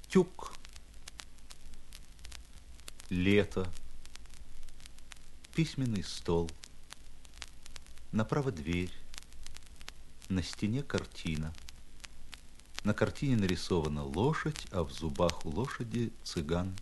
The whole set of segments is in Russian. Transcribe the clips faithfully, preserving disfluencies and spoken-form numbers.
Тюк. Лето. Письменный стол. Направо дверь. На стене картина. На картине нарисована лошадь, а в зубах у лошади цыган.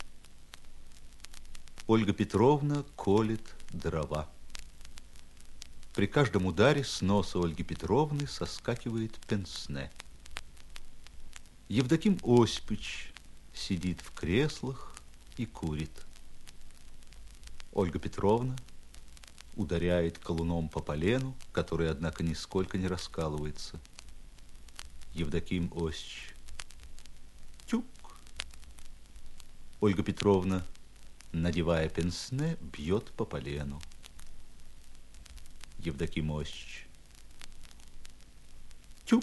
Ольга Петровна колет дрова. При каждом ударе с носа Ольги Петровны соскакивает пенсне. Евдоким Осипович сидит в креслах и курит. Ольга Петровна ударяет колуном по полену, который, однако, нисколько не раскалывается. Евдоким Осипович. Тюк. Ольга Петровна, надевая пенсне, бьет по полену. Евдоким Осипович. Тюк.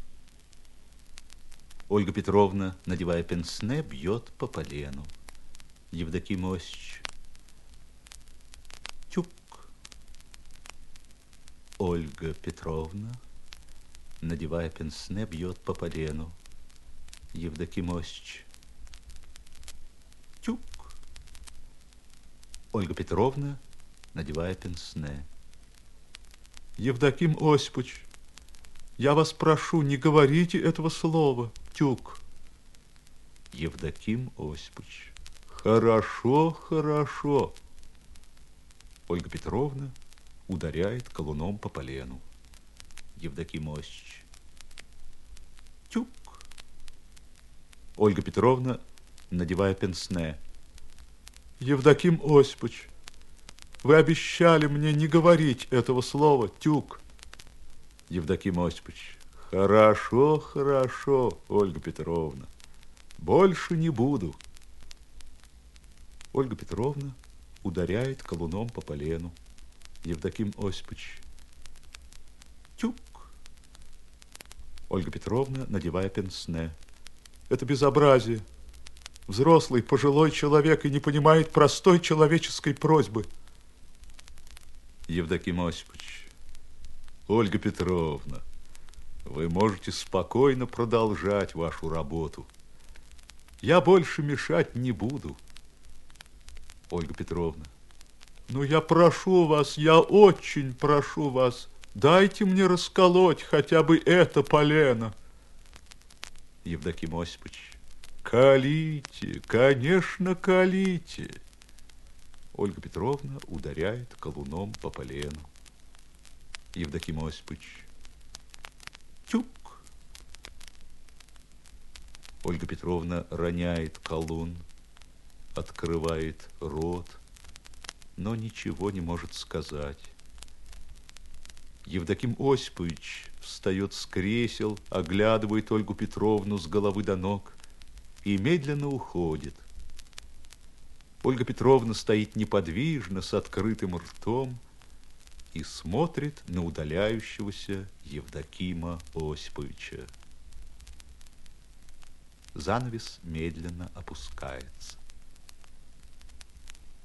Ольга Петровна, надевая пенсне, бьет по полену. Евдоким Осипович. Тюк. Ольга Петровна, надевая пенсне, бьет по полену. Евдоким Осипович. Тюк. Ольга Петровна, надевая пенсне. Евдоким Осипович, я вас прошу, не говорите этого слова. Тюк. Евдоким Осипович. Хорошо, хорошо. Ольга Петровна ударяет колуном по полену. Евдоким Осипович. Тюк. Ольга Петровна, надевая пенсне. Евдоким Осипович, вы обещали мне не говорить этого слова. Тюк. Евдоким Осипович. Хорошо, хорошо, Ольга Петровна. Больше не буду. Ольга Петровна ударяет колуном по полену. Евдоким Осипович. Тюк. Ольга Петровна, надевая пенсне. Это безобразие. Взрослый, пожилой человек и не понимает простой человеческой просьбы. Евдоким Осипович. Ольга Петровна, вы можете спокойно продолжать вашу работу. Я больше мешать не буду. Ольга Петровна. Ну, я прошу вас, я очень прошу вас, дайте мне расколоть хотя бы это полено. Евдоким Осипович. Колите, конечно, колите. Ольга Петровна ударяет колуном по полену. Евдоким Осипович. Тюк. Ольга Петровна роняет колун, открывает рот, но ничего не может сказать. Евдоким Осипович встает с кресел, оглядывает Ольгу Петровну с головы до ног и медленно уходит. Ольга Петровна стоит неподвижно, с открытым ртом и смотрит на удаляющегося Евдокима Осиповича. Занавес медленно опускается.